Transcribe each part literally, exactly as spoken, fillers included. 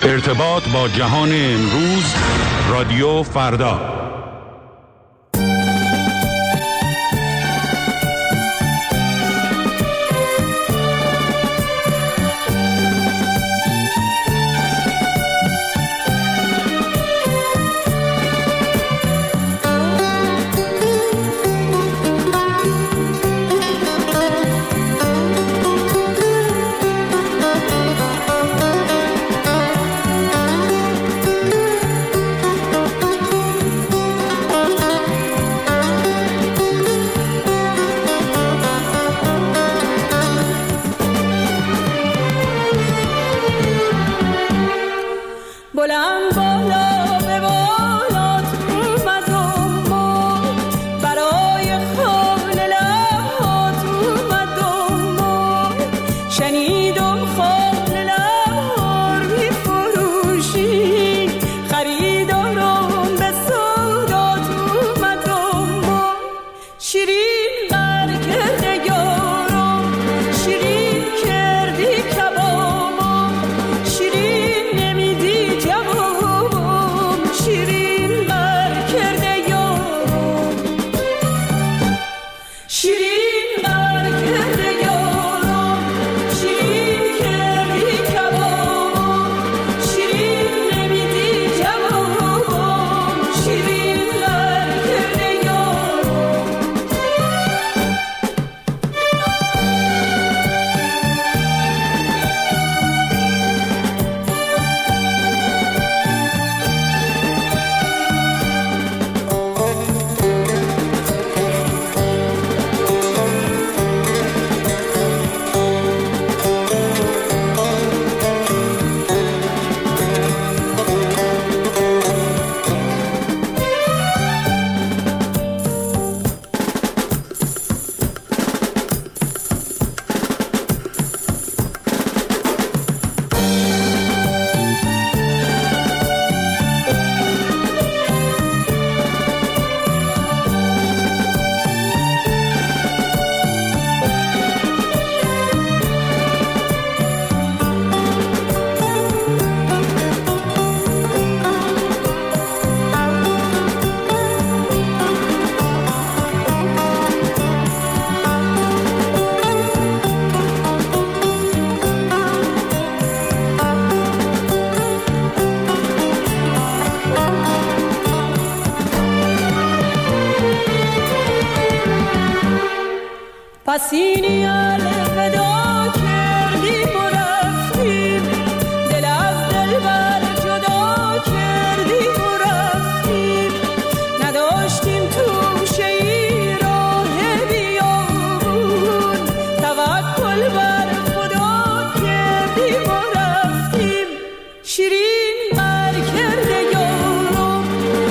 ارتباط با جهان امروز، رادیو فردا. پسینی الوداع کردیم و رفتیم، دل از دل بر جدا کردیم و رفتیم، نداشتیم توشه ای راه بیابون، توکل بر خدا کردیم و رفتیم. شیرین بر کرده یارم،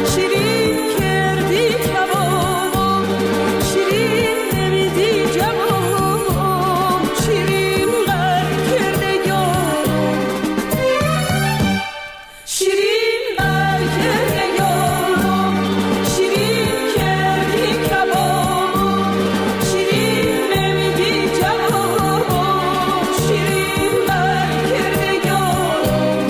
شیرین کردی کبابم، شیرین نمیدی جوابم، شیرین بر کرده یارم، شیرین بر کرده یارم، شیرین کردی کبابم، شیرین نمیدی جوابم، شیرین بر کرده یارم.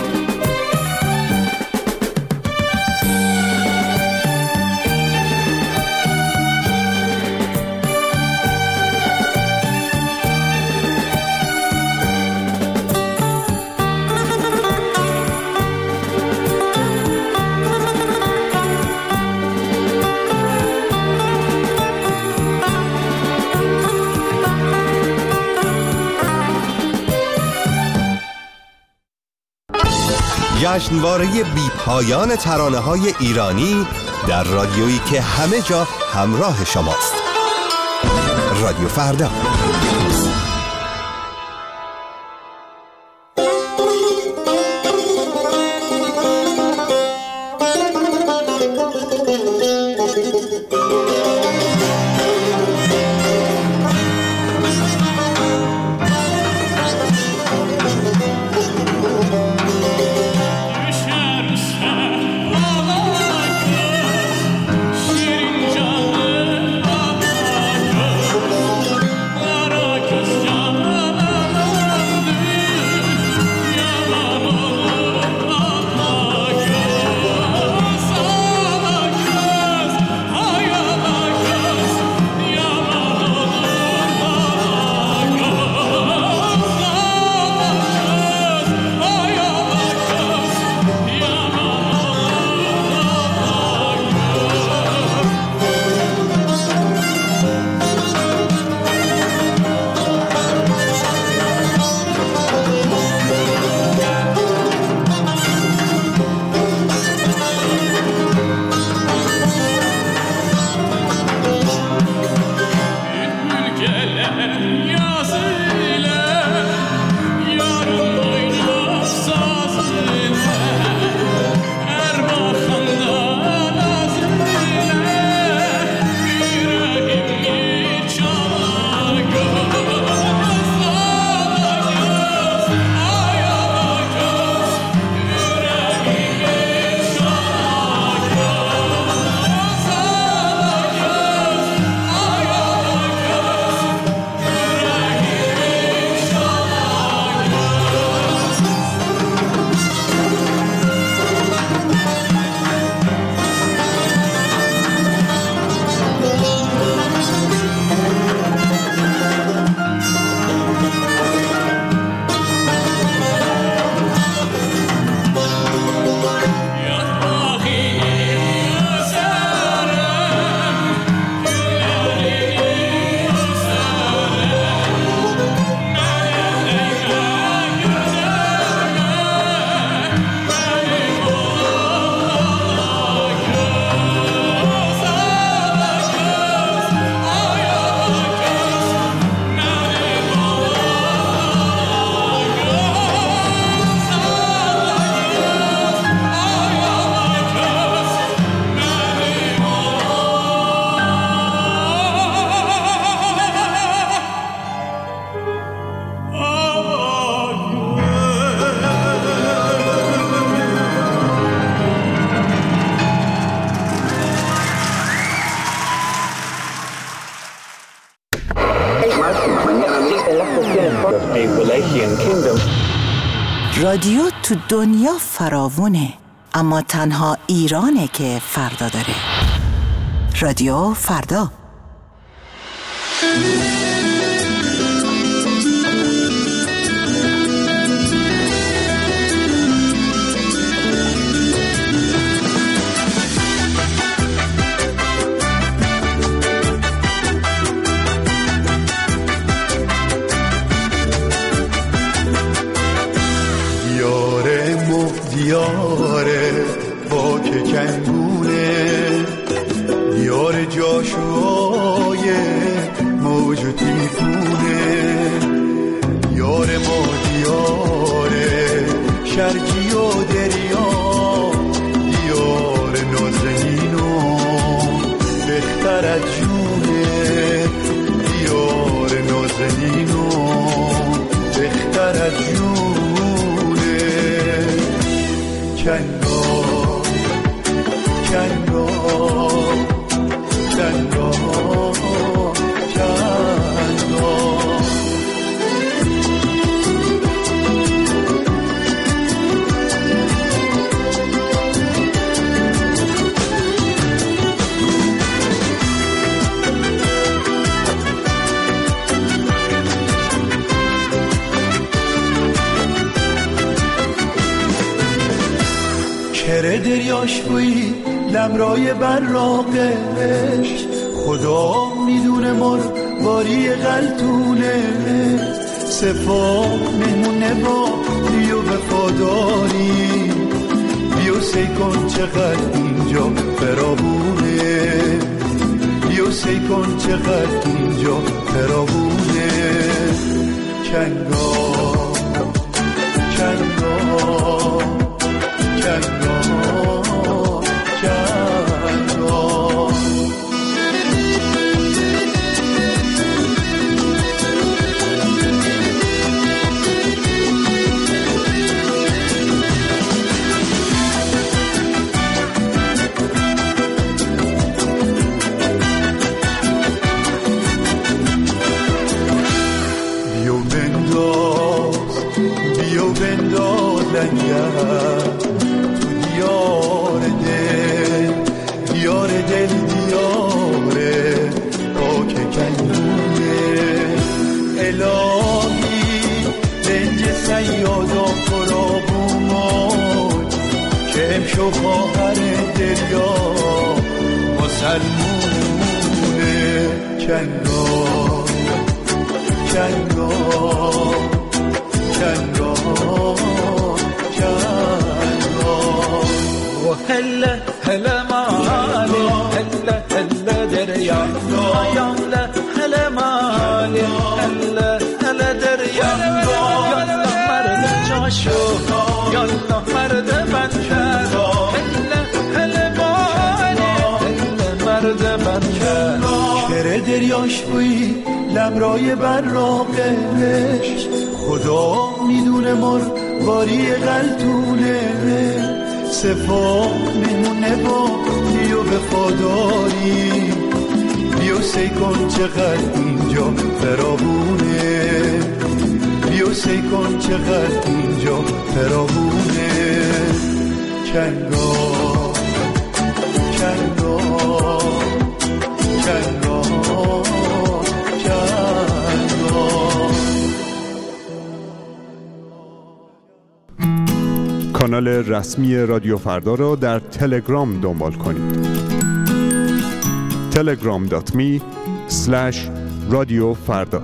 جشنواره بی پایان ترانه‌های ایرانی در رادیویی که همه جا همراه شماست. رادیو فردا. شیرین جان رادیو تو دنیا فراوونه، اما تنها ایرانه که فردا داره. رادیو فردا. دیاره با که کنگونه، دیار جاشوهای موج و تیفونه، دیار ما دیاره شرجی و دریا، دیار نازنین و بختر از جونه، دیار نازنین و بختر از جونه. کنگا کنگا کنگا کنگا کره دریاش بوی لمرای براقش، خدا میدونه مار باری غلطونه، صفا مهمونه با بیو وفاداری، بیو سی کن چقدر اینجا فراوونه، بیو سی کن چقدر اینجا فراوونه. کنگا کنگا کنگا کنگا بیو بنداز بیو بنداز لنگر تو دیار دل، دیار دل دیاره پاک کنونه، الهی رنج سیادا قرابومون که امشو خواهر دریا مسلمونه. کنگا کنگا کنگا هلا هلا مالي هلا هلا دريا يلا هلا مالي هلا هلا دريا يلا مرد جاشو يلا مرد بنكر هلا هلا مالي هلا مرد بنكر. کره دریاش بوی لمرای براقش، خدا میدونه مار باری غلطونه، صفا میمونه با بیو وفاداری، بیو سی کن چقدر اینجا فراوونه، بیو سی کن چقدر اینجا فراوونه. کنگا کنگا کنگا کانال رسمی رادیو فردا را در تلگرام دنبال کنید. تلگرام دات می اسلش رادیو فردا.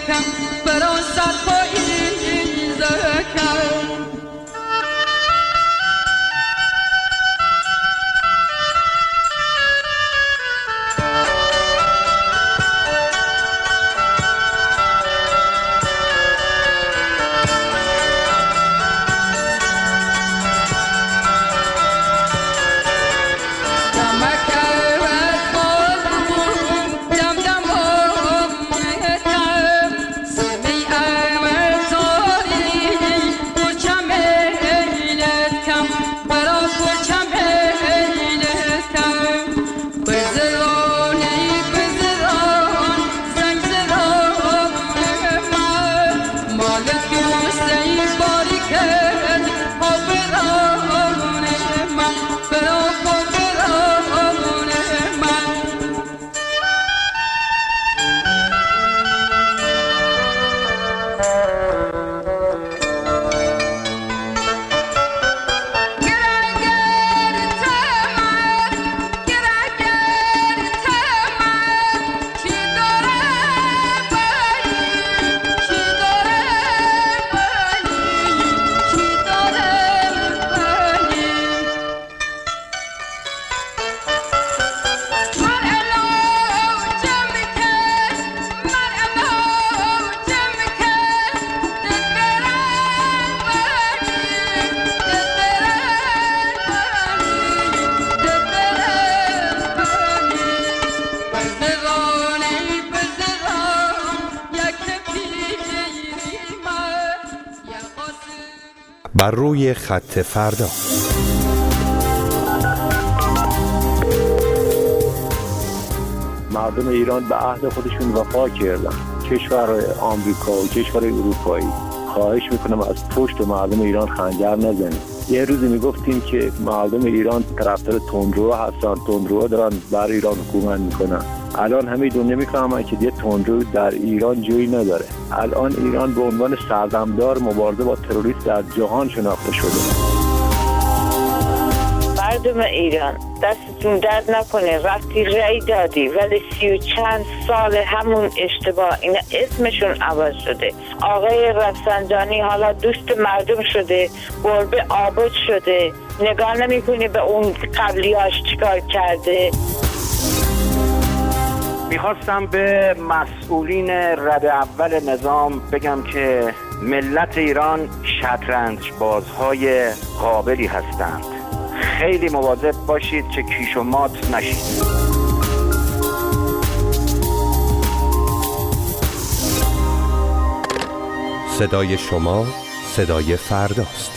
کم برای سرپایی زکم بر روی خط فردا. مردم ایران به عهد خودشون وفا کردن. کشور آمریکا و کشور اروپایی خواهش میکنم از پشت مردم ایران خنجر نزنید. یه روزی میگفتیم که مردم ایران طرفدار تندرو هستن، تندرو دارن بر ایران حکومت میکنن. الان همه دنیا میفهمن که دیگه تندرو در ایران جایی نداره. الان ایران به عنوان سردمدار مبارزه با تروریست در جهان شناخته شده. مردم ایران دستتون درد نکنه، وقتی رأی دادی ولی سی و چند سال همون اشتباه، اینا اسمشون عوض شده. آقای رفسنجانی حالا دوست مردم شده، گربه آباد شده، نگاه نمی کنی به اون قبلیاش چیکار کرده. میخواستم به مسئولین رده اول نظام بگم که ملت ایران شطرنج بازهای قابلی هستند. خیلی مواظب باشید که کیش و مات نشید. صدای شما صدای فرداست.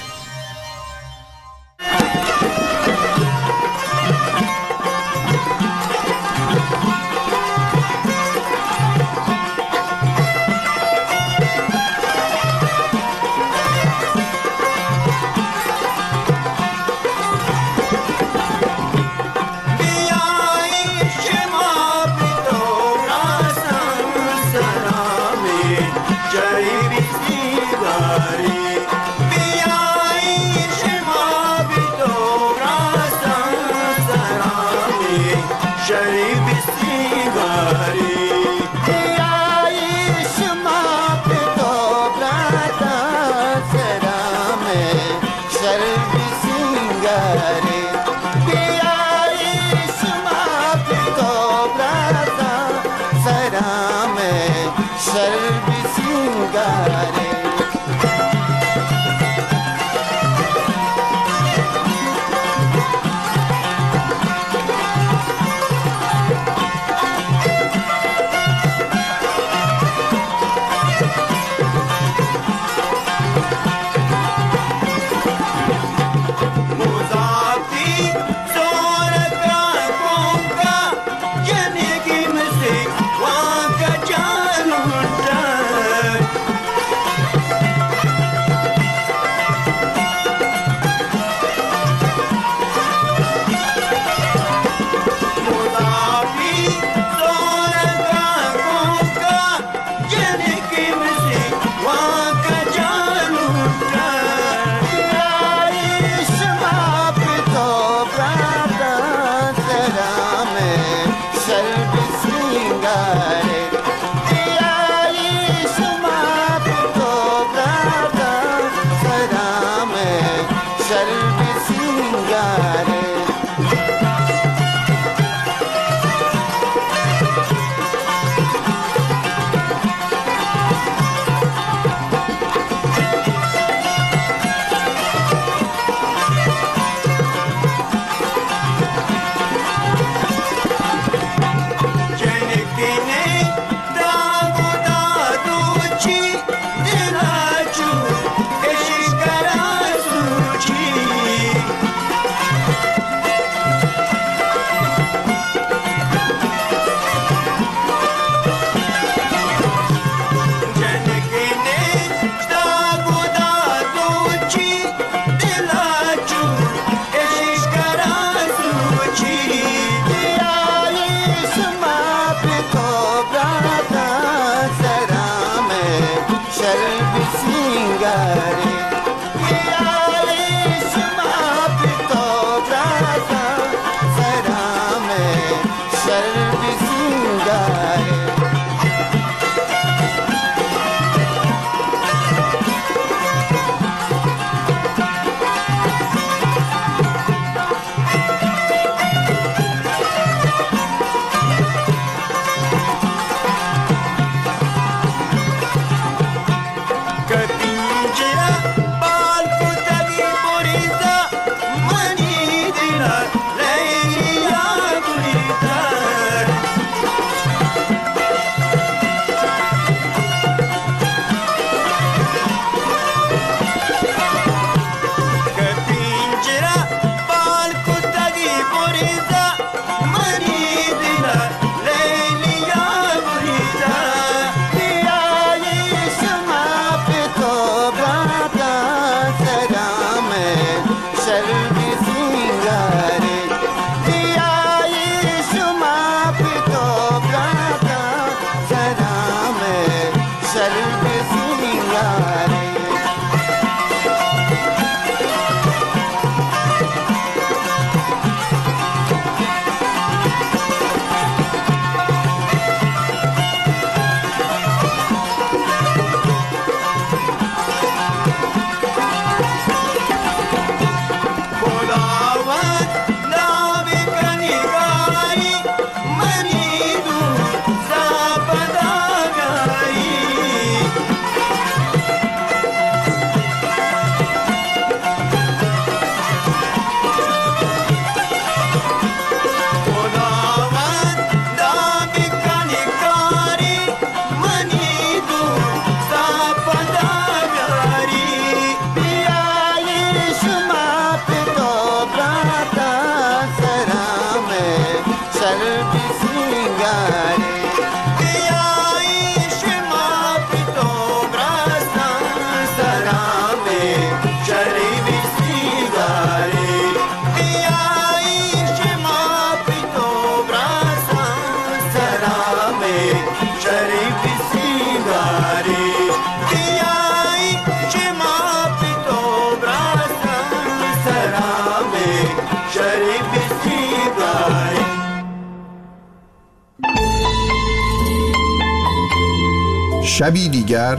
شبی دیگر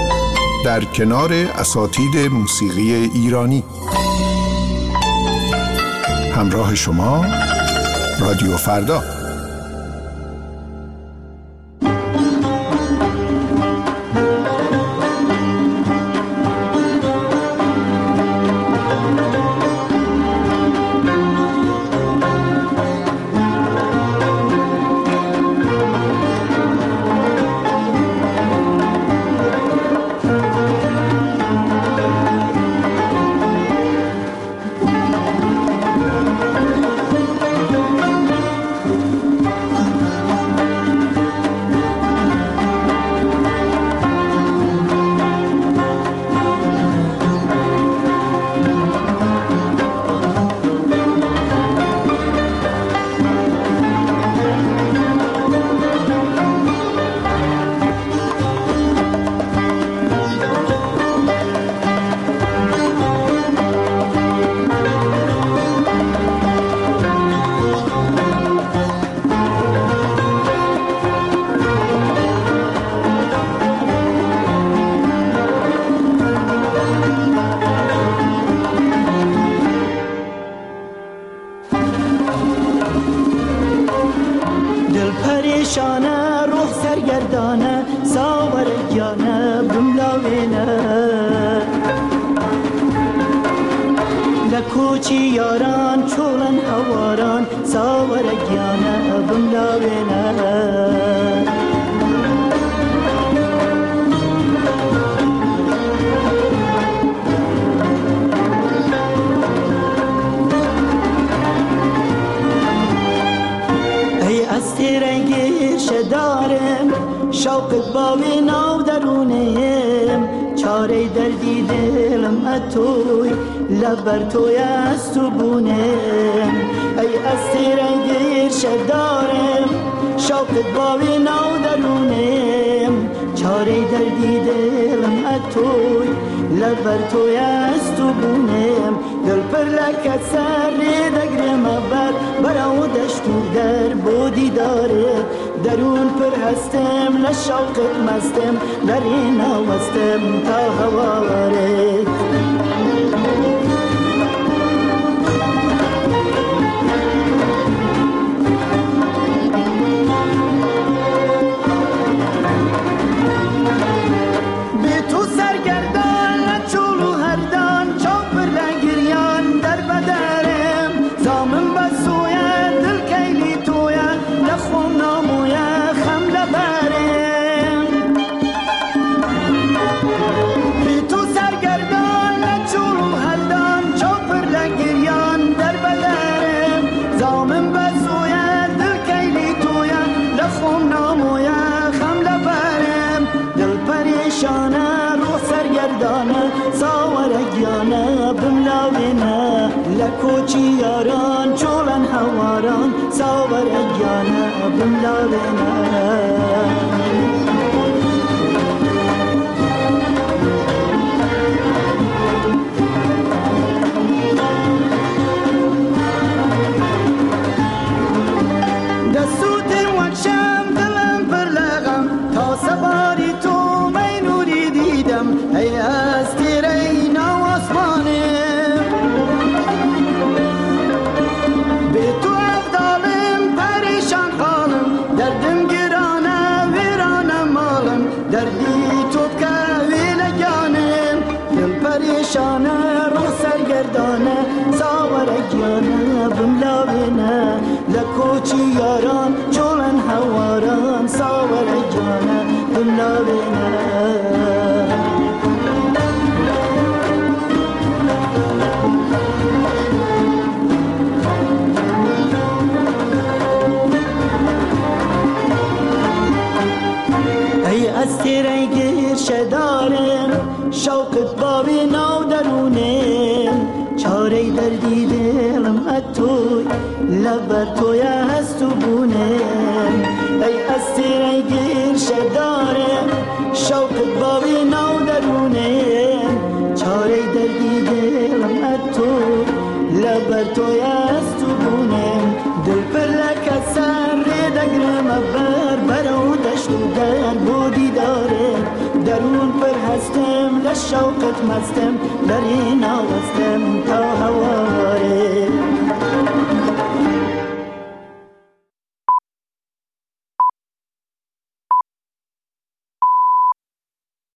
در کنار اساتید موسیقی ایرانی. همراه شما رادیو فردا. شوقت باوی ناو درونیم چاره دردی دلم اتوی لبر توی از تو بونیم ای از تیرنگیر شدارم شوقت باوی ناو درونیم چاره دردی دلم اتوی لبر توی است و بونم دل پر لکت سر دگرم بر براو دشتو در بودی داره درون پر هستم لشوقت مستم در این آوستم تا هواره لکوچی یاران چولن هواران ساور اگیانا بملاوینا دستوت وکشم دلم پر لغم تا سواری تو می نوری دیدم ای از تیره نو آسمانه پریشانه رو سرگردانه ساورگیانه بملاوینه لکوچی یاران چولن هواران ساورگیانه بملاوینه ای از تیره گیر شدارم شوقت بابی نو درونم چاره دردی دلم اتوی لبر توی هست و بونم ای از تیره گیر شدارم شوقت بابی نو درونم چاره دردی دلم اتوی لبر توی هست و بونم دل پر لکت سر دگرم بر برو دشت و در بودی داره درون پر هستم لشوقت مستم در این آوستم تا هواره